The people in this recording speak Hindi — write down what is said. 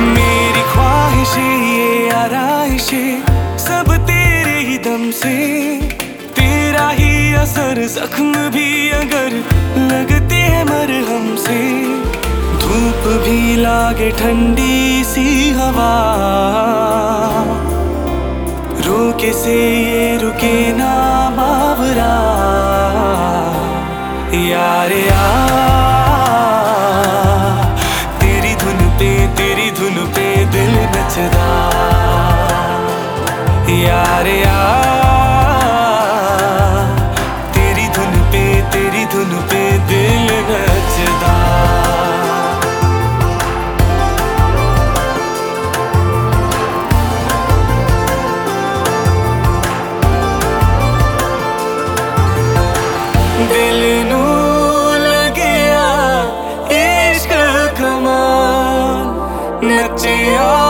मेरी ख्वाहिशें ये आराइशें सब तेरे ही दम से, तेरा ही असर जख्म भी अगर लगते हैं मरहम से, धूप भी लागे ठंडी सी हवा, रोके से ये रुके ना बावरा, यार तेरी धुन पे दिल नचदा, यार तेरी धुन पे दिल नचदा। दिल नू लगिया इश्क कमाल नचिया